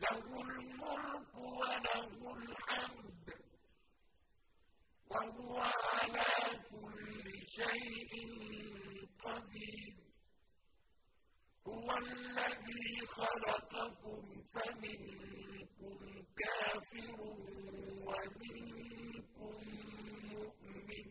لَهُ الْمُلْكُ وَلَهُ الْحَمْدُ وَهُوَ عَلَىٰ كُلِّ شَيْءٍ قَدِيرٌ هُوَ الَّذِي خَلَقَكُمْ فَمِنكُمْ كَافِرٌ وَمِنكُم مُّؤْمِنٌ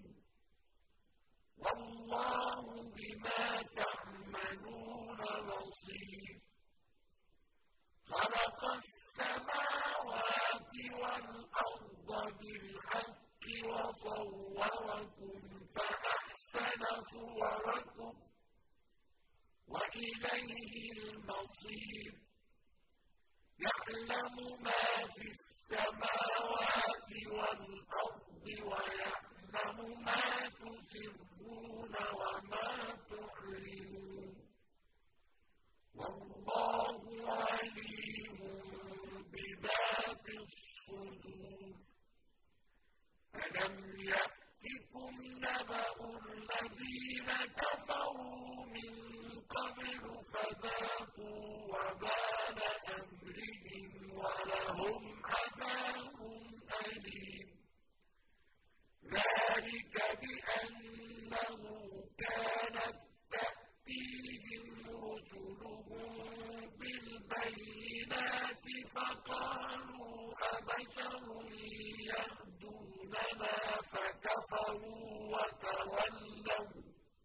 وَاللَّهُ بِمَا تَعْمَلُونَ بَصِيرٌ خَلَقَ السَّمَاوَاتِ وَالْأَرْضَ بِالْحَقِّ وَصَوَّرَكُمْ فَأَحْسَنَ صُوَرَكُمْ وَإِلَيْهِ الْمَصِيرُ يَعْلَمُ مَا فِي السَّمَاوَاتِ وَالْأَرْضِ وَيَعْلَمُ مَا تُسِرُّونَ وَمَا تُعْلِنُونَ وَاللَّهُ عَلِيمٌ بِذَاتِ الصُّدُورِ أَلَمْ يَأْتِكُمْ نَبَأُ الَّذِينَ كَفَرُوا مِن قَبْلُ فَذَاقُوا وَبَالَ أَمْرِهِمْ وَلَهُمْ عَذَابٌ أَلِيمٌ ذَٰلِكَ بِأَنَّهُ كَانَت تَّأْتِيهِمْ رُسُلُهُم بِالْبَيِّنَاتِ فَقَالُوا أَبَشَرٌ يَهْدُونَنَا فَكَفَرُوا وَتَوَلَّوْا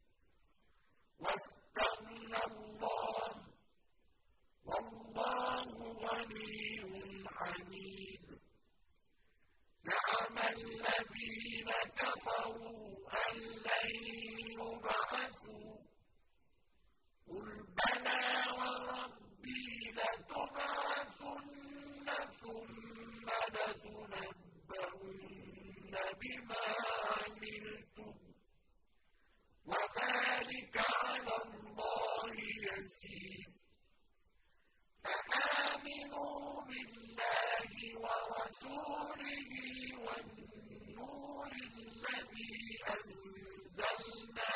وَاسْتَغْنَى اللَّهُ وَاللَّهُ غَنِيٌّ حَمِيدٌ زَعَمَ الَّذِينَ كَفَرُوا أَن لَّن يُبْعَثُوا قُلْ بَلَىٰ وَرَبِّي لَتُبْعَثُنَّ ثُمَّ لَتُنَبَّؤُنَّ بِمَا عَمِلْتُمْ وَذَٰلِكَ عَلَى اللَّهِ يَسِيرٌ فَآمِنُوا بِاللَّهِ وَرَسُولِهِ وَالنُّورِ الَّذِي أَنزَلْنَا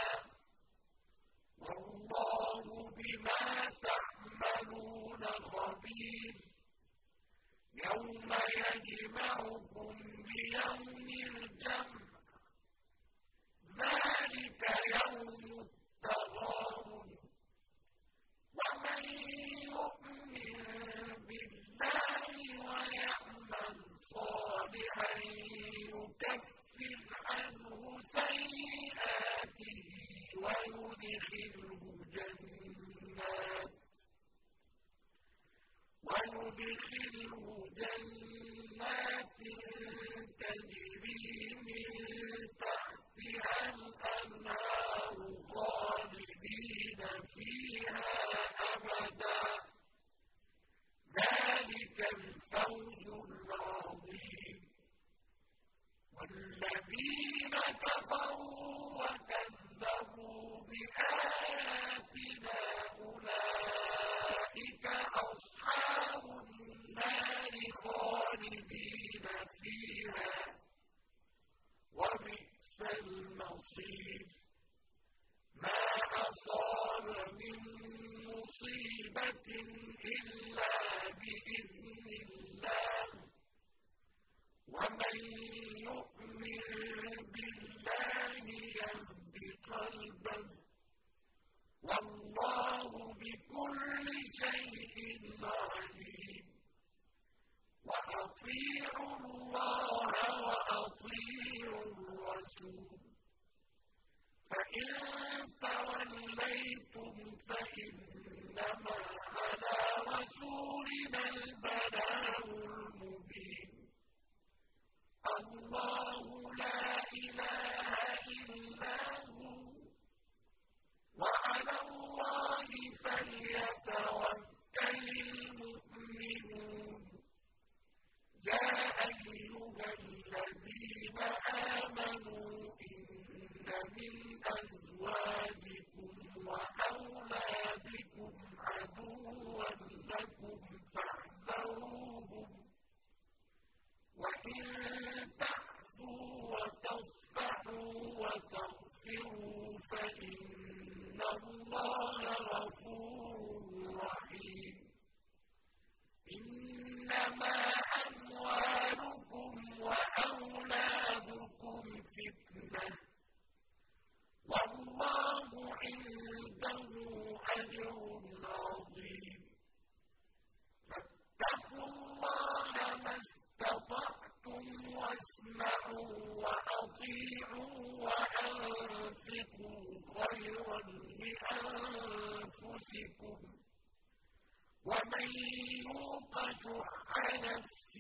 وَاللَّهُ بِمَا تَعْمَلُونَ خَبِيرٌ يَوْمَ يَجْمَعُكُمْ لِيَوْمِ الْجَمْعِ ذَٰلِكَ يَوْمُ التَّغَابُنِ وَمَن يُؤْمِن بِاللَّهِ وَيَعْمَلْ صَالِحًا يُكَفِّرْ عَنْهُ سَيِّئَاتِهِ وَيُدْخِلْهُ جَنَّاتٍ تَجْرِي مِن تَحْتِهَا الْأَنْهَارُ خَالِدِينَ فِيهَا أَبَدًا ذَٰلِكَ الْفَوْزُ الْعَظِيمُ وَالَّذِينَ كَفَرُوا وَكَذَّبُوا بِآيَاتِنَا أُولَٰئِكَ أَصْحَابُ النَّارِ خَالِدِينَ فِيهَا وَبِئْسَ الْمَصِيرُ مَا أَصَابَ مِن مُّصِيبَةٍ إِلَّا بِإِذْنِ اللَّهِ وَمَن يُؤْمِن بِاللَّهِ يَهْدِ قَلْبَهُ وَاللَّهُ بِكُلِّ شَيْءٍ عَلِيمٌ وَأَطِيعُوا اللَّهَ وَأَطِيعُوا الرَّسُولَ فَإِن تَوَلَّيْتُمْ فَإِنَّمَا عَلَىٰ رَسُولِنَا الْبَلَاغُ الْمُبِينُ اللَّهُ لَا إِلَٰهَ إِلَّا هُوَ وَعَلَى اللَّهِ فَلْيَتَوَكَّلِ الْمُؤْمِنُونَ يَا أَيُّهَا الَّذِينَ آمَنُوا إِنَّ مِنْ أَزْوَاجِكُمْ وَأَوْلَادِكُمْ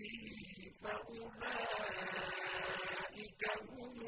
فَأُولَٰئِكَ هُمُ